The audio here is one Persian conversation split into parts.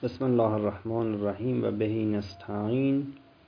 بسم الله الرحمن الرحیم و بهی نستعین.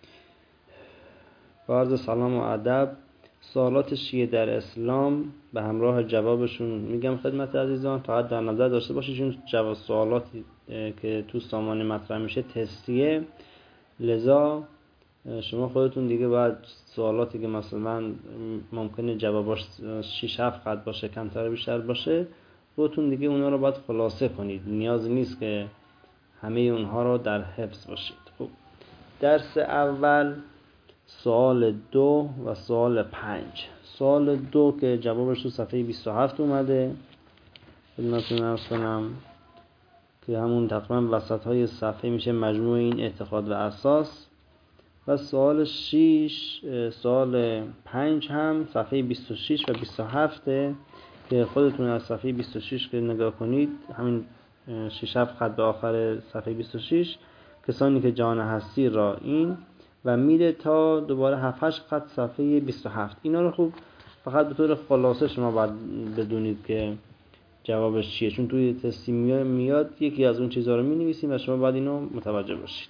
با عرض سلام و ادب. سوالات شیعه در اسلام به همراه جوابشون میگم خدمت عزیزان. فقط در نظر داشته باشید چون جواب سوالاتی که تو سامانه مطرح میشه تستیه، لذا شما خودتون دیگه باید سوالاتی که مثلا ممکنه جواباش 6-7 خط باشه، کمتر بیشتر باشه، خودتون دیگه اونا رو باید خلاصه کنید. نیاز نیست که همه اونها رو در حفظ باشید. خب درس اول سوال 2 و سوال 5. سوال 2 که جوابش تو صفحه 27 اومده خدمتتون عرض کنم که همون تقریبا وسط های صفحه میشه مجموع این اعتقاد و اساس. و سوال 6 سوال 5 هم صفحه 26 و 27 که خودتون از صفحه 26 که نگاه کنید، همین 6-7 خط به آخر صفحه 26، کسانی که جان هستی را این و میره تا دوباره 7-8 خط صفحه 27. اینا رو خوب فقط به طور خلاصه شما باید بدونید که جوابش چیه، چون توی تستی میاد یکی از اون چیزها رو می‌نویسیم و شما باید اینو متوجه باشید.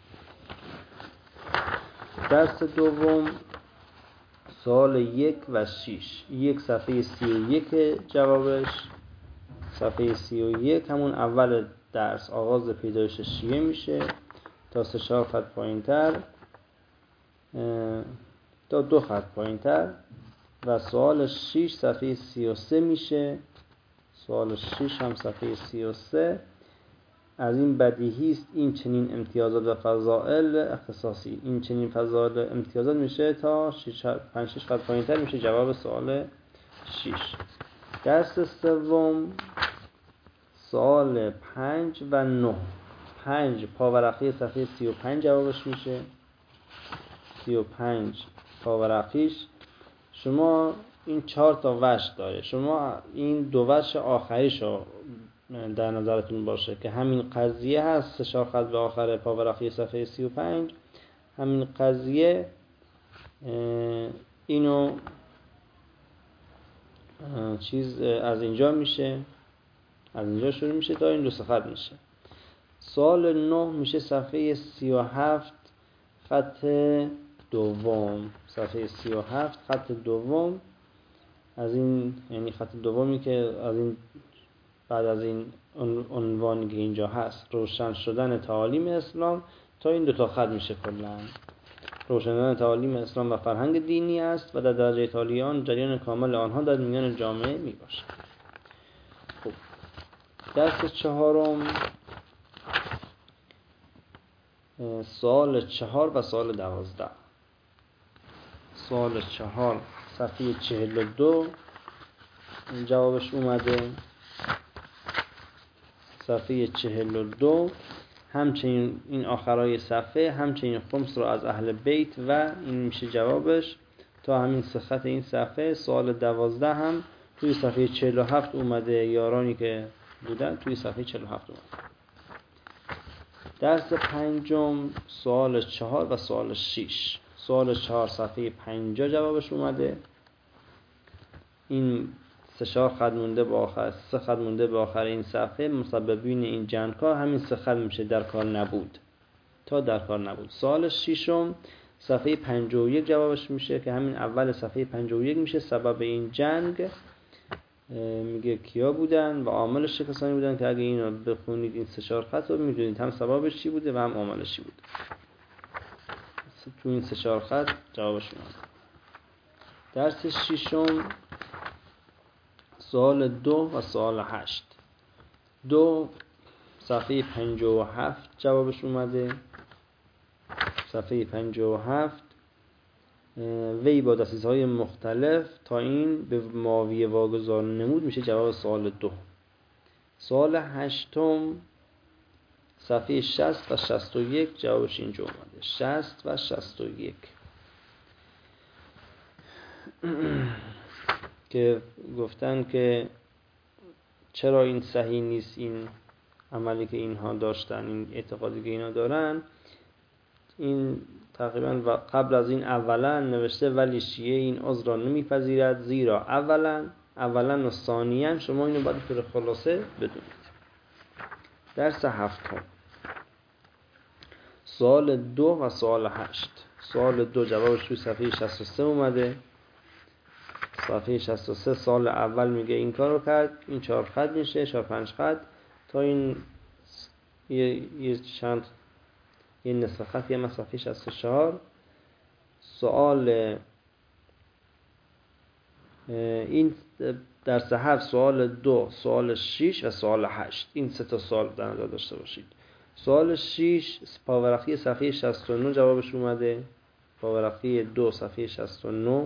درس دوم سوال 1 و 6. یک صفحه 31 جوابش، صفحه 31 همون اول درس آغاز پیدایش شیعه میشه تا 3-4 خط پایین‌تر، تا 2 خط پایین‌تر. و سوال 6 صفحه 33 میشه. سوال 6 هم صفحه 33. از این بدیهی است این چنین امتیازات و فضائل اختصاصی. این چنین فضائل امتیازات میشه تا 5-6 خط پایین‌تر میشه جواب سوال 6. درس سوم سوال 5 و 9. 5 پاورقی صفحه 35 جوابش میشه. 35 پاورقیش. شما این 4 تا وجه داره، شما این 2 وجه آخریشو در نظرتون باشه که همین قضیه هست. 4 خط به آخر پاورقی صفحه 35 همین قضیه، اینو چیز از اینجا میشه، از اینجا شروع میشه تا این 2 خط میشه. سوال 9 میشه صفحه 37 خط دوم. صفحه 37 خط دوم. از این یعنی خط دومی که از این بعد از این عنوانی که اینجا هست، روشن شدن تعالیم اسلام، تا این 2 خط میشه کلا. روشن شدن تعالیم اسلام و فرهنگ دینی است و در درجه تالیان جریان کامل آنها در میان جامعه میباشد. خب درس چهارم سوال 4 و سوال 12. سوال 4 صفحه 42 جوابش اومده. صفحه 42 همچنین این آخرای صفحه همچنین خمس رو از اهل بیت و این میشه جوابش تا همین 3 خط این صفحه. سوال 12 هم توی صفحه 47 اومده، یارانی که بودن توی صفحه 47 اومده. درس پنجم سوال 4 و سوال 6. سوال 4 صفحه 50 جوابش اومده. این 3-4 خط مونده به آخر، 3 خط مونده به آخر این صفحه. مسببین این جنگ‌ها همین 3 خط میشه در کار نبود تا در کار نبود. سوال 6م صفحه 51 جوابش میشه که همین اول صفحه 51 میشه. سبب این جنگ میگه کیا بودن و عاملش چه کسانی بودن که اگه اینو بخونید این 3-4 خط رو میدونید هم سببش چی بوده و هم عاملش چی بوده. تو این 3-4 خط جوابش میاد. درس 6م سوال 2 و سوال 8. 2 صفحه 57 جوابش اومده. صفحه 57 وی با دستیزهای مختلف تا این به معاویه واگذار نمود میشه جواب سوال 2. سوال 8م صفحه 60 و 61 جوابش اینجا اومده. 60 و 61 که گفتن که چرا این صحیح نیست، این عملی که اینها داشتن، این اعتقادی که اینا دارن. این تقریبا قبل از این اولا نوشته ولی شیعه این عذر را نمیپذیرد، زیرا اولا و ثانیاً شما اینو باید طور خلاصه بدونید. درس هفتم سوال 2 و سوال 8. سوال 2 جوابش توی صفحه 63 اومده. صفحه 63 سال اول میگه این کارو کرد، این 4 خط میشه، 4-5 خط تا این یه نصف خط، یه صفحه 64. سوال این درس 7 سوال 2 سوال 6 و سوال 8. این 3 تا سوال در نظر داشته باشید. سوال 6 پاورقی صفحه 69 جوابش اومده. پاورقی 2 صفحه 69،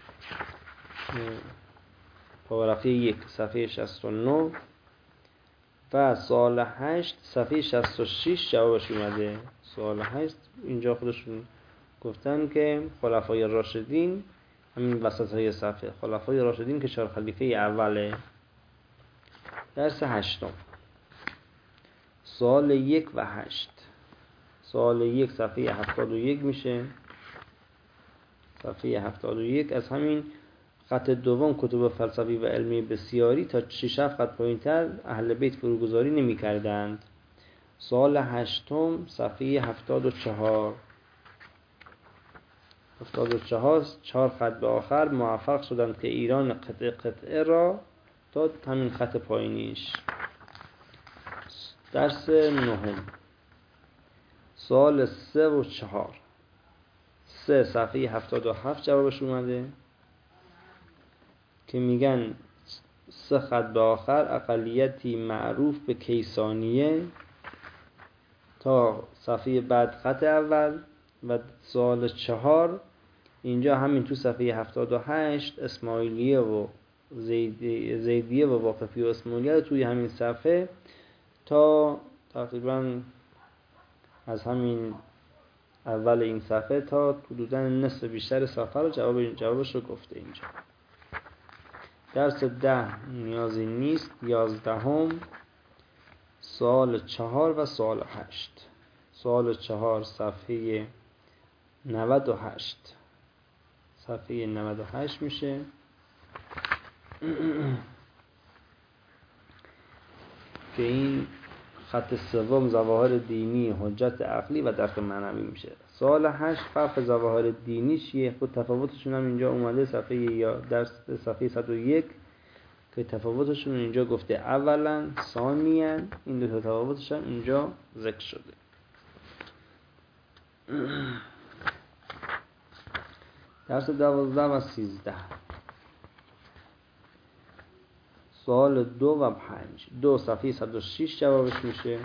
پاورقی 1 صفحه 69 و سوال 8 صفحه 66 جوابش اومده. سوال 8 اینجا خودشون گفتن که خلفای راشدین، همین وسط های صفحه، خلفای راشدین که 4 خلیفه اوله. درس 8 سوال 1 و 8. سوال 1 صفحه 71 میشه. صفحه 71 از همین خط دوم کتب فلسفی و علمی بسیاری تا 6 خط پایینتر اهل بیت فروگذاری نمی کردند. سوال 8 صفحه 74. 4 خط به آخر موفق شدند که ایران قطعه را تا همین خط پایینیش. درس 9 سوال 3 و 4. 3 صفحه 77 جوابش اومده که میگن 3 خط به آخر اقلیتی معروف به کیسانیه تا صفحه بعد خط اول. و سوال 4 اینجا همین تو صفحه 78 اسماعیلیه و زیدیه و واقفی و اسماعیلیه توی همین صفحه تا تقریبا از همین اول این صفحه تا حدوداً نصف بیشتر صفحه رو جوابش رو گفته اینجا. درس 10 نیازی نیست. 11 سوال 4 و سوال 8. سوال 4 صفحه 98. صفحه 98 میشه که این خط سوم ظواهر دینی، حجت عقلی و درک معنوی میشه. سوال 8 فرق ظواهر دینی چیه؟ خود تفاوتشون هم اینجا اومده صفحه 101 که تفاوتشون اینجا گفته اولا ثانیاً. این دو تا تفاوتش هم اینجا ذکر شده. درس 12 و 13. سوال 2 و 5. 2 صفحه 106 جوابش میشه.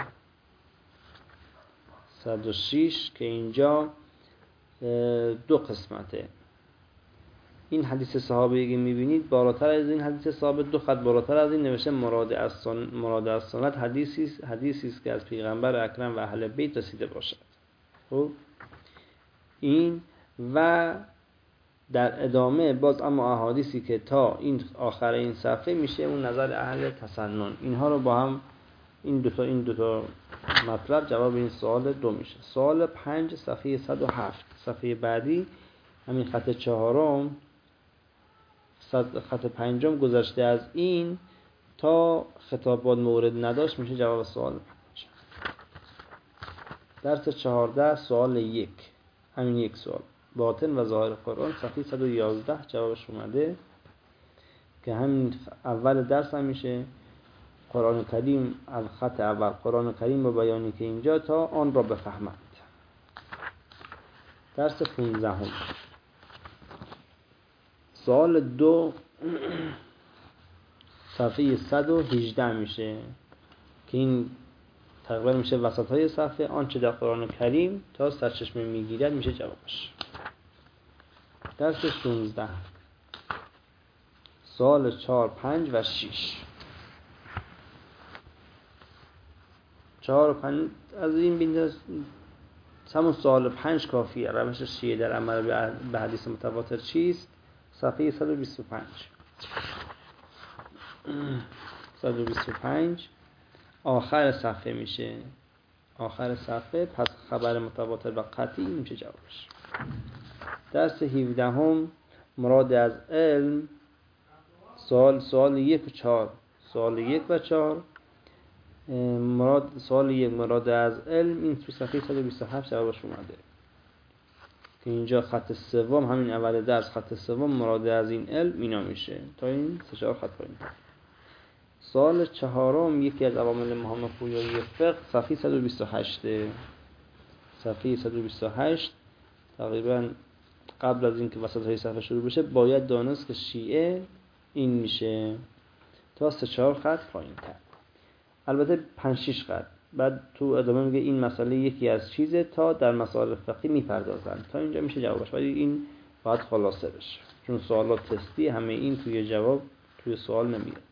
106 که اینجا 2 قسمته. این حدیث صحابه که میبینید بالاتر از این حدیث صحابه 2 خط بالاتر از این نوشته مراد از سنت حدیثی است که از پیغمبر اکرم و اهل بیت رسیده باشد. خب این و در ادامه باز اما احادیثی که تا این آخر این صفحه میشه اون نظر اهل تسنن. اینها رو با هم این دو تا مطلب جواب این سوال 2 میشه. سوال 5 صفحه 107. صفحه بعدی همین خط 4 خط 5 گذشته از این تا خطابات مورد نداشت میشه جواب سوال 5. درس 14 سوال 1. همین یک سوال باطن و ظاهر قرآن صفحه 111 جوابش اومده که همین اول درس هم میشه. قرآن کریم از خط اول قرآن کریم با بیانی که اینجا تا آن را بفهمند. درس 15 سوال 2 صفحه 118 میشه که این تقریبا میشه وسط های صفحه. آنچه در قرآن کریم تا سرچشمه میگیرد میشه جوابش. درس 16 سوال 4 5 و 6. 4 و 5 از این بینده همون سوال 5 کافیه. روش شیعه در عمل به حدیث متواتر چیست؟ صفحه 125. 125 آخر صفحه میشه. آخر صفحه پس خبر متواتر و قطعی میشه جوابش. درس 17 مراد از علم. سوال 1 و 4. سوال 1 و 4 سوال 1 مراد از علم، این تو صفحه 127 جوابش اومده که اینجا خط سوم همین اول درس، خط سوم مراد از این علم اینا میشه تا این 3-4 خط پایین. سوال 4 یکی از عوامل مهم پویایی فقه، صفحه 128 صفحه 128 تقریبا قبل از اینکه وسط های صفحه شروع بشه باید دانست که شیعه این میشه تا 3-4 خط پایین تر، البته 5-6 خط. بعد تو ادامه میگه این مسئله یکی از چیزه تا در مسائل فقهی میپردازن. تا اینجا میشه جوابش، ولی این باید خلاصه بشه چون سوالات تستی همه این توی جواب توی سوال نمیاد.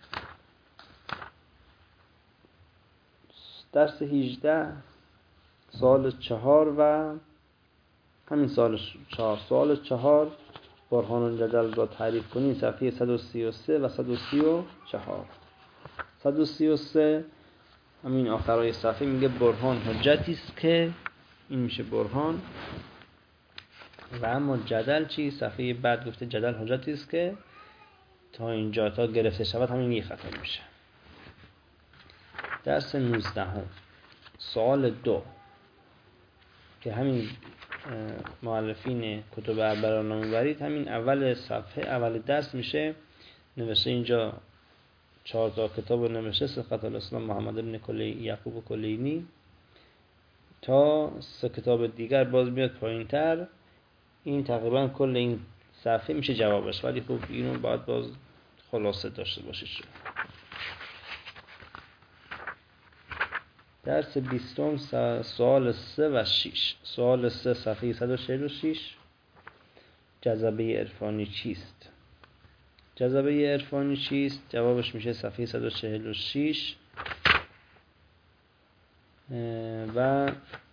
درس 18 سوال 4 و همین سوال 4 برهان الجدل را تعریف کنین، صفحه 133 و 134. 133 همین آخرای صفحه میگه برهان حجتی است که این میشه برهان، و اما جدل چی؟ صفحه بعد گفته جدل حجتی است که تا اینجا تا گرفته شود همین یه خط میشه. درس 19 سوال 2 که همین مؤلفین کتب اربعه رو میبرید، همین اول صفحه اول درس میشه نوشته اینجا 4 تا کتاب رو نوشته، صحت الاسلام محمد بن یعقوب کلینی تا 3 کتاب دیگر باز میاد پایین تر. این تقریبا کل این صفحه میشه جوابش، ولی خب اینو باید باز خلاصه داشته باشید. درس 20 سوال 3 و 6. سوال 3 صفحه 146 جذبه عرفانی چیست؟ جذبه عرفانی چیست؟ جوابش میشه صفحه 146 و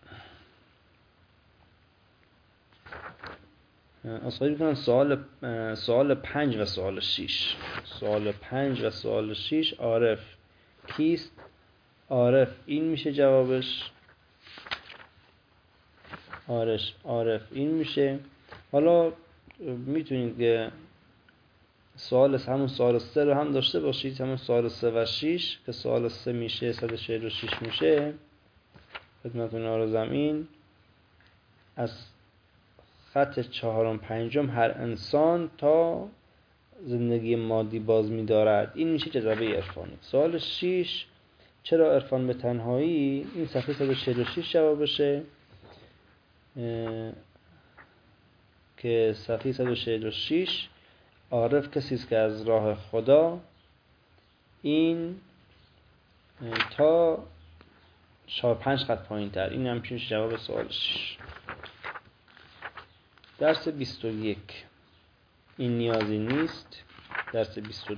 اصلا میکنم سوال 5 و سوال 6. سوال 5 و سوال 6 عارف کیست؟ عارف این میشه جوابش، عارف این میشه. حالا میتونید که همون سوال 3 رو هم داشته باشید، همون سوال 3 و 6 که سوال 3 میشه 146 میشه خدمتتون آرزم این از خط 4 و 5 هر انسان تا زندگی مادی باز می‌دارد، این میشه جذبه عرفانی. سوال 6 چرا عرفان به تنهایی؟ این صفحه 146 جوابشه که صفحه 146 عارف کسی است که از راه خدا، این تا 4-5 خط پایین تر، این هم میشه جواب سوال 6. درس 21 این نیازی نیست. درس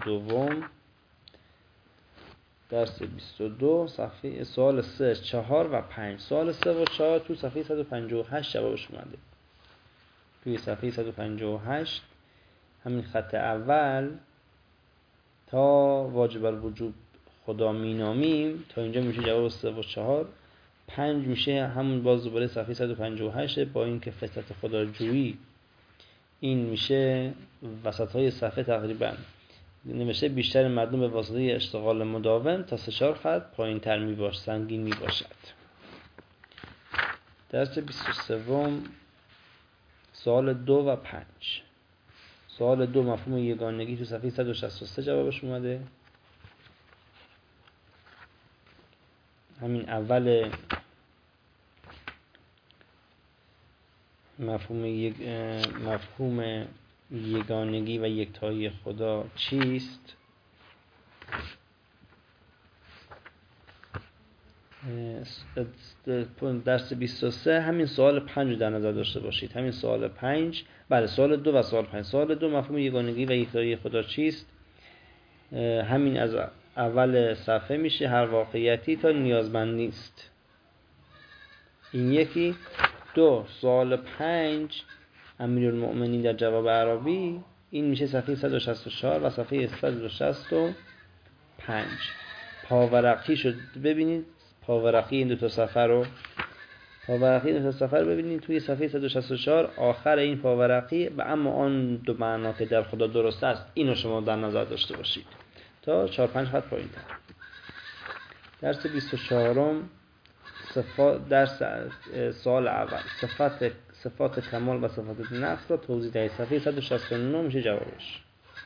22 صفحه سوال 3 4 و 5. سوال 3 و 4 تو صفحه 158 جوابش اومده. توی صفحه 158 همین خط اول تا واجب الوجوب خدا مینامیم تا اینجا میشه جواب 3 و 4. 5 میشه همون باز دوباره صفحه 158 با این که فطرت خدا جویی، این میشه وسط های صفحه تقریبا نوشته بیشتر مردم به واسطه اشتغال مداوم تا 3-4 خط پایین تر میباشه، سنگین میباشد. درس 23 سوال 2 و 5. سوال 2 مفهوم یگانگی تو صفحه 163 جوابش اومده. همین اول مفهوم یگانگی و یکتایی خدا چیست؟ درس 23 همین سوال 5 در نظر داشته باشید. همین سوال 5 بله سوال 2 و سوال 5. سوال 2 مفهوم یگانگی و یکتایی خدا چیست؟ همین از اول صفحه میشه هر واقعیتی تا نیازمند نیست، این یکی. 2 سوال 5 امیرالمؤمنین در جواب اعرابی، این میشه صفحه 164 و صفحه 165. پاورقی شد ببینید، پاورقی این دو تا صفحه رو ببینید توی صفحه 164 آخر این پاورقی و اما آن دو معنا که در خدا درست است اینو شما در نظر داشته باشید تا 4-5 خط پایین تر. درس 24 درس سوال اول صفات کمال و صفات نقص را توضیح دهید. صفحه 169 میشه جوابش.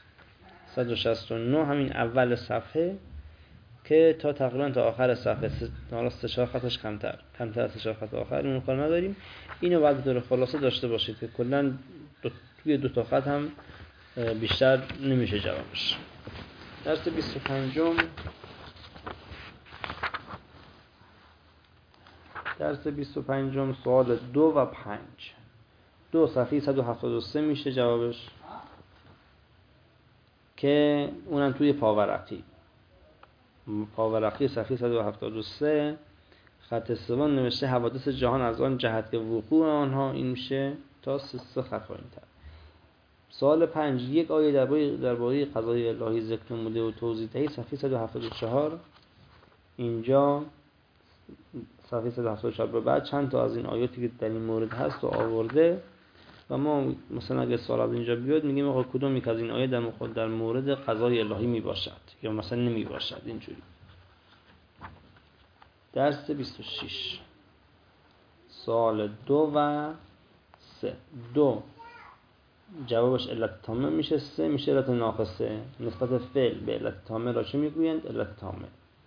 169 همین اول صفحه که تا تقریبا تا آخر صفحه، حالا 3-4 خطش کمتر از 3-4 خط آخر اون کار نداریم. اینو باید به طور خلاصه داشته باشید که کلا توی 2 خط هم بیشتر نمیشه جوابش. درس 25 سوال 2 و 5. 2 صفحه 173 میشه جوابش که اونم توی پاورقی صفحه 173 خط سوم نوشته حوادث جهان از آن جهت که وقوع آنها، این میشه تا 3 خط پایین‌تر. سوال 5 یک آیه درباره قضای الهی ذکر نموده و توضیح دهید. صفحه 174 اینجا صفحه 174 به بعد چند تا از این آیاتی که در این مورد هست و آورده و ما مثلا اگه سوال از اینجا بیاد میگیم آقا کدوم یک از این آیه در مورد قضای الهی می باشد یا مثلا نمی باشد. اینجوری. درس 26 سوال 2 و 3. 2 جوابش علت تامه میشه، 3 میشه علت ناقصه. نسبت فعل به علت تامه را چه میگویند؟ علت تامه.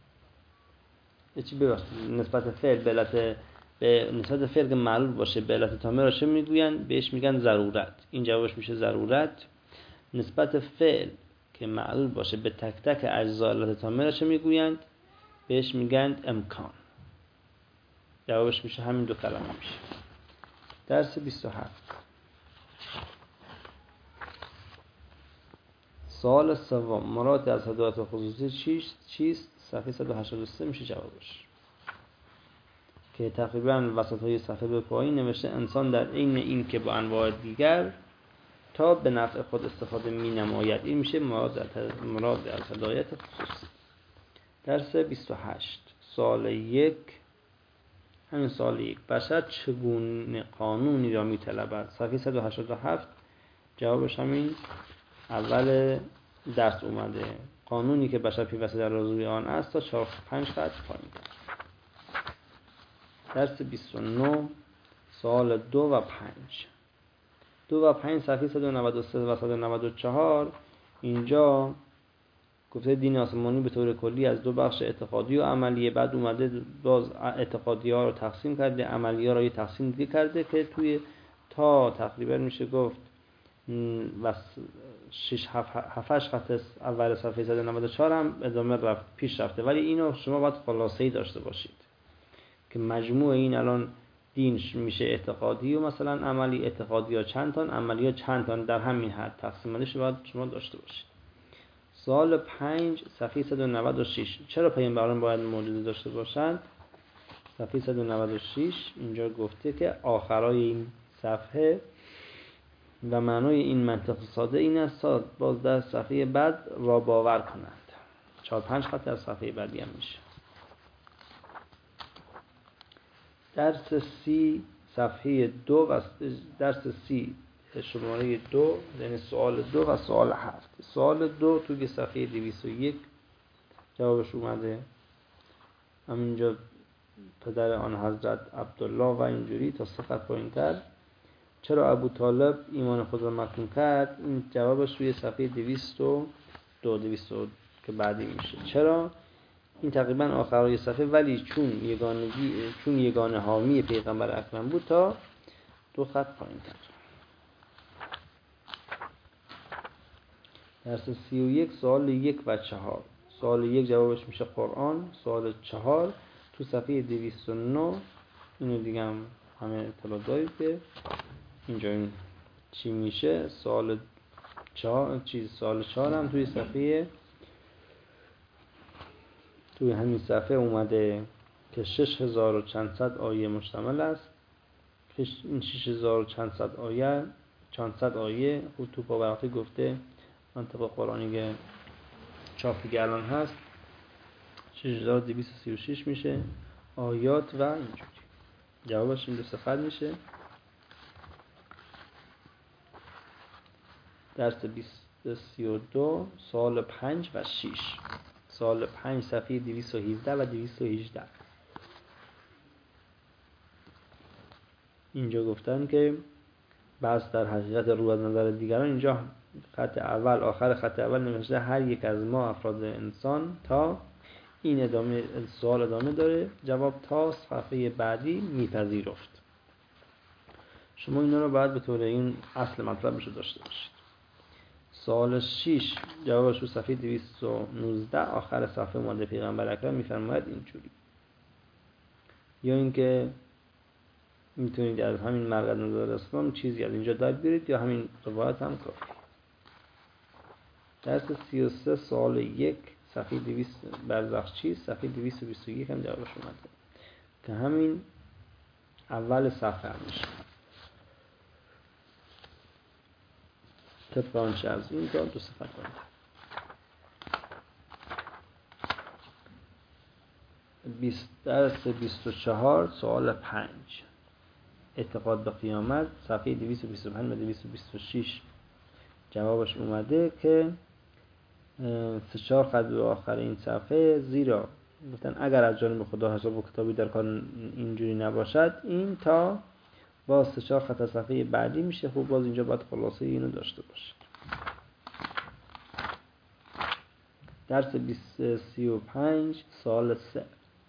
نسبت فعل به نسبت فعل که معلول باشه به علت تامه را چه میگویند؟ بهش میگن ضرورت. این جوابش میشه ضرورت. نسبت فعل که معلول باشه به تک تک اجزا علت تامه را چه میگویند؟ بهش میگن امکان. جوابش میشه همین 2 کلمه میشه. درس 27 سوال 3 مراد از هدایت خصوصی چیست؟ صفحه 183 میشه جوابش که تقریبا وسط های صفحه به پایین نوشته انسان در عین این که با انواع دیگر تا به نفع خود استفاده می نماید. این میشه مراد از هدایت خصوصی. درس 28 سوال 1 همین سوال 1 بشر چگونه قانونی را می طلبد؟ صفحه 187 جوابش همین اول درس اومده. قانونی که بشر پیوسته در روی آن است تا 4-5 خط پایین. درس 29 سوال 2 و 5 صفحه 193 و 194 اینجا گفته دین آسمانی به طور کلی از 2 بخش اعتقادی و عملیه. بعد اومده باز اعتقادی ها رو تقسیم کرده، عملی ها رو یه تقسیم دیگه کرده که توی تا تقریبا میشه گفت 6-7 خط اول صفحه 194 هم ادامه پیش رفته. ولی اینو شما باید خلاصه‌ای داشته باشید که مجموع این الان دین میشه اعتقادی و مثلا عملی. اعتقادی ها چند تا، عملی ها چند تا، در همین حد تقسیم بندیش باید شما داشته باشید. سوال 5 صفحه 196 چرا پیامبران باید موجود داشته باشند؟ صفحه 196 اینجا گفته که آخرای این صفحه و معنای این منطق ساده این است تا باز در صفحه بعد را باور کنند. 4-5 خط از صفحه بعدی هم میشه. درس 30 صفحه 2 و درس 30 شماره 2 یعنی سوال 2 و سوال 7. سوال 2 توی صفحه 201 جوابش اومده. همینجا پدر آن حضرت عبدالله و اینجوری تا 3 خط پایین‌تر چرا ابو طالب ایمان خود را مکتوم کرد؟ این جوابش توی صفحه 202 که بعدی میشه. چرا؟ این تقریبا آخرای صفحه ولی چون یگانه حامی پیغمبر اکرم بود تا 2 خط پایین‌تر. درس 31 سوال 1 و 4. سوال 1 جوابش میشه قرآن. سوال 4 تو صفحه 209 اینو دیگه هم همه اطلاع دارید که اینجا این چی میشه. سوال 4 هم توی صفحه توی همین صفحه اومده که 6000 و چند صد آیه مشتمل است. این 6000 و چند صد آیه خود تو پاورقی گفته منطق قرآنی که چاپ دیگه الان هست 6236 میشه آیات و اینجوری. جوابش این 2 صفحه میشه. درس 32 سوال 5 و 6. سوال 5 صفحه 217 و 218. اینجا گفتن که بس در حقیقت رو از نظر دیگران، اینجا خط اول آخر خط اول نوشته هر یک از ما افراد انسان تا این ادامه سوال ادامه داره، جواب تا صفحه بعدی میپذیرفت. شما اینا رو باید به طور این اصل مطلبش رو داشته باشید. سوال 6 جوابش رو صفحه 219 آخر صفحه اومده. پیغمبر اکرم میفرماید اینجوری، یا اینکه میتونید از همین مرقد نظر اسلام چیزی از اینجا در بیارید یا همین روایت هم کافی. درس 33 سوال 1 صفحه 200 برزخچی صفحه 221 هم جوابش اومده که همین اول صفحه هم میشه. طبق آنچه از این تا 2 صفحه کنید. درس 24 سوال 5 اعتقاد به قیامت صفحه 225 و 226 جوابش اومده که 3-4 خط به آخر این صفحه، زیرا گفتن اگر از جانب خدا حساب و کتابی در کار اینجوری نباشد، این تا باز 3-4 خط از صفحه بعدی میشه. خب باز اینجا باید خلاصه اینو داشته باشید. درس 35 سوال 3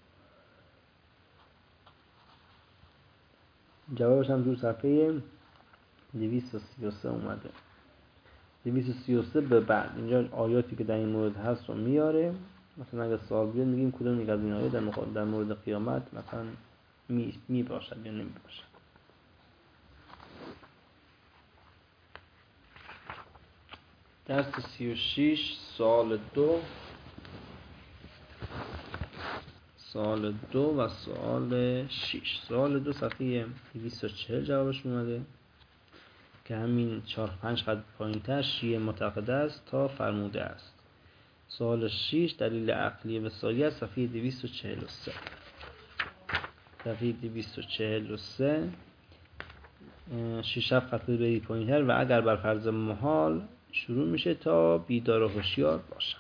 جوابش هم تو صفحه 233 اومده. 233 به بعد اینجا آیاتی که در این مورد هست رو میاره. مثلا اگه سوال بیاد میگیم کدوم یک از این آیات در مورد قیامت مثلا می باشد یا نمی باشد. درس 36 سوال 2 و سوال 6. سوال 2 صفحه 240 جوابش اومده که همین 4-5 خط پایین‌تر شیعه معتقد است تا فرموده است. سوال 6 دلیل عقلی وصایت صفحه 243 صفحه 243 6 خط پایین‌تر و اگر بر فرض محال شروع میشه تا بیدار و هوشیار باشند.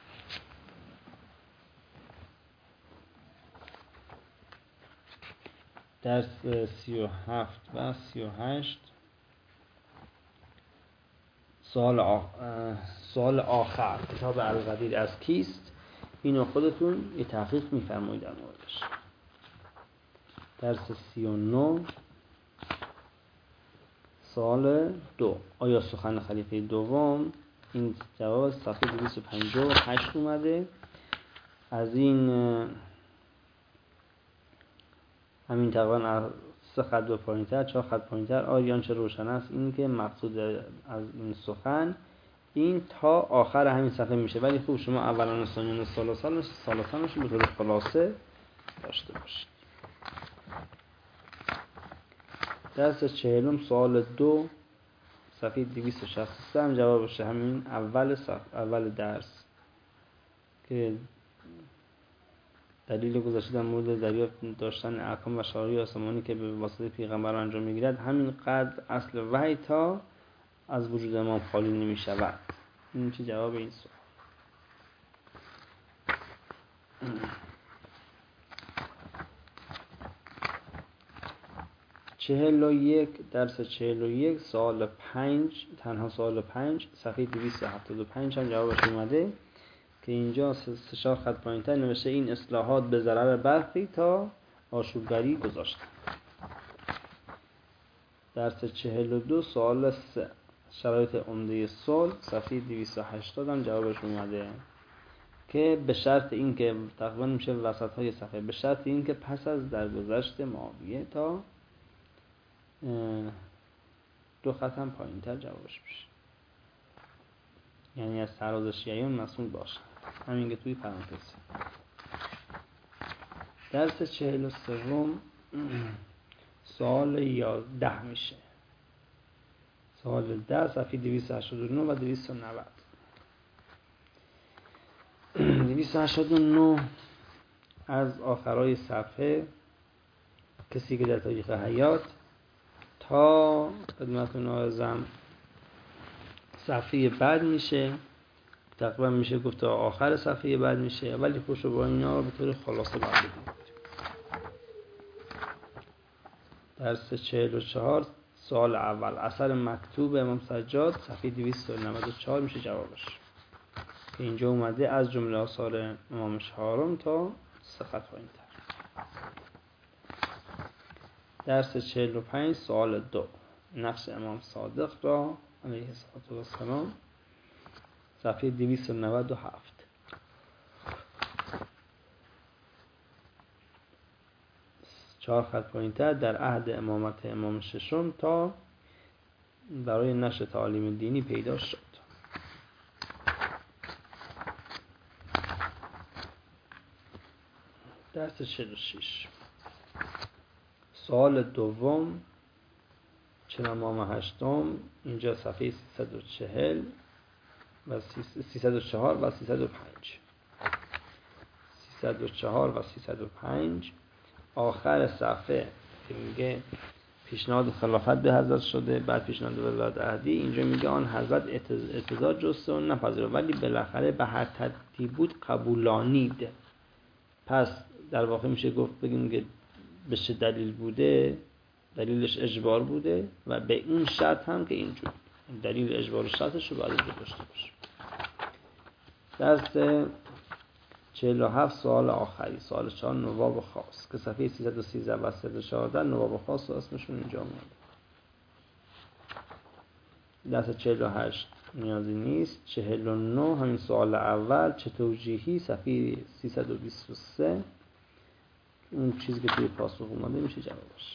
درس 37 و 38 سوال آخر کتاب القدیر از کیست؟ اینو خودتون یه تحقیق میفرمایید در موردش. درس 39 سوال 2 آیا سخن خلیفه دوم؟ این جواب صفحه 258 اومده. از این همین تقریبا 3 خط به پایین‌تر 4 خط پایین‌تر آریان چه روشن است این که مقصود از این سخن این تا آخر همین صفحه میشه، ولی خوب شما اولان ثانیان ثالثانش به طور خلاصه داشته باشید. درس 40 سوال 2 صفحه 263 هم جوابش همین اول درس که دلیل گذاشته در مورد دریافت داشتن احکام و شرایع آسمانی که به واسطه پیغمبر انجام میگیرد، همین قدر اصل وحی تا از وجود امام خالی نمی شود. این چه جواب این سوال. درس 41 سوال 5 تنها سوال 5 صفحه 275 هم جوابش اومده که اینجا 3-4 خط پایین‌تر نوشته این اصلاحات به ضرر برخی تا آشوبگری گذاشتن. درس 42 سوال 3 شرایط عمده صلح صفحه 280 هم جوابش اومده که به شرط این که تقریبا میشه وسط های صفحه، به شرط این که پس از درگذشت معاویه تا 2 خط هم پایین‌تر جوابش میشه، یعنی از تراز شیعیان مسئول باشه. همین که توی پرانتز. درس 43 سوال 11 میشه. سوال 10 صفحه 289 و 290. 289 از آخرای صفحه کسی که در تاریخ حیات تا خدمتتون عرضم صفحه بعد میشه تقریبا میشه گفت تا آخر صفحه بعد میشه، ولی خوش با اینا رو به طور خلاصه بعد بگیم. درس 44 سوال اول، اثر مکتوب امام سجاد صفحه 294 میشه جوابش که اینجا اومده از جمله آثار امام چهارم تا 3 خط پایین‌تر. درس 45 سوال 2، نقش امام صادق را علیه السلام صفحه 297. 4 خط پایین‌تر، در عهد امامت امام ششم تا برای نشر تعالیم دینی پیدا شد. درس 46 سوال دوم، چه امام هشتم، اینجا صفحه 340 و 304 و 305. 304 و 305 آخر صفحه که میگه پیشنهاد خلافت به حضرت شده، بعد پیشنهاد ولایت عهدی، اینجا میگه آن حضرت اعتزاز جسته و نپذیرفت ولی بالاخره به هر ترتیب بود قبولانید. پس در واقع میشه گفت بگیم که به چه دلیل بوده، دلیلش اجبار بوده و به این شرط هم که اینجور دلیل اجبار و شرطش رو باید اینجا داشته باشه. درس 47 سوال آخری، سوال 4 نواب خاص که صفحه 313 و 314 نواب خاص و اسمشون اینجا اومده. درس 48 نیازی نیست. 49 همین سوال اول، چه توجیهی، صفحه 323 اون چیزی که توی پاسخ اومده میشه جوابش.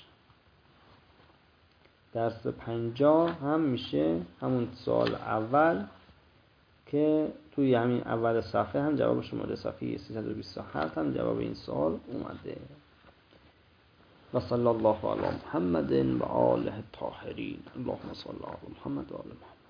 درس 50 هم میشه همون سوال اول که توی همین اول صفحه هم جوابش اومده، صفحه 327 هم جواب این سوال اومده. و صلی الله علی محمد و آله الطاهرین. اللهم صل علی محمد و آل محمد.